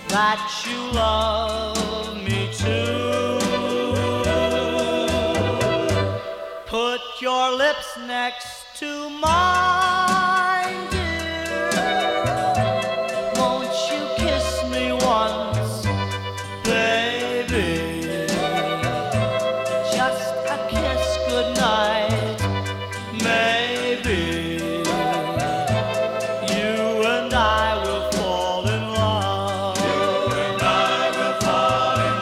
that you love me too. Put your lips next to mine, dear. Won't you kiss me once, baby? Just a kiss goodnight, maybe. You and I will fall in love. You and I will fall in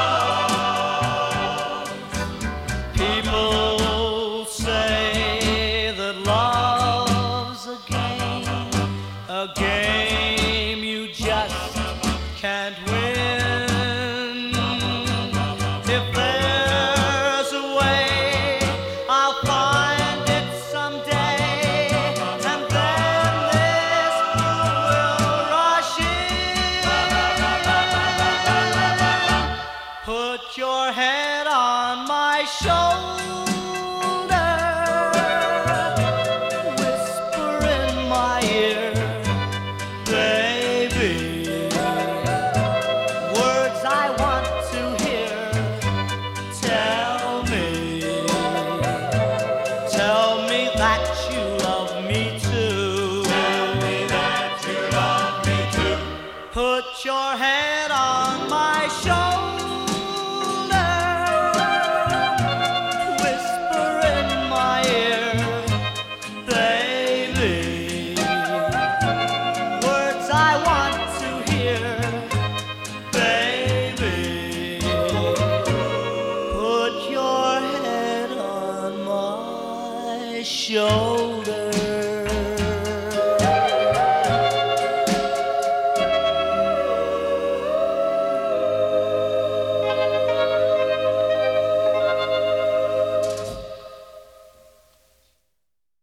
love. People say that love's a game you just can't win. If there's a way, I'll find it someday, and then this will rush in. Put your head on my shoulder, whisper in my ear, baby, words I want to hear. Tell me that you love me too. Tell me that you love me too. Put your head on my shoulder, whisper in my ear, baby, words I want to hear, baby. Put your head on my shoulder.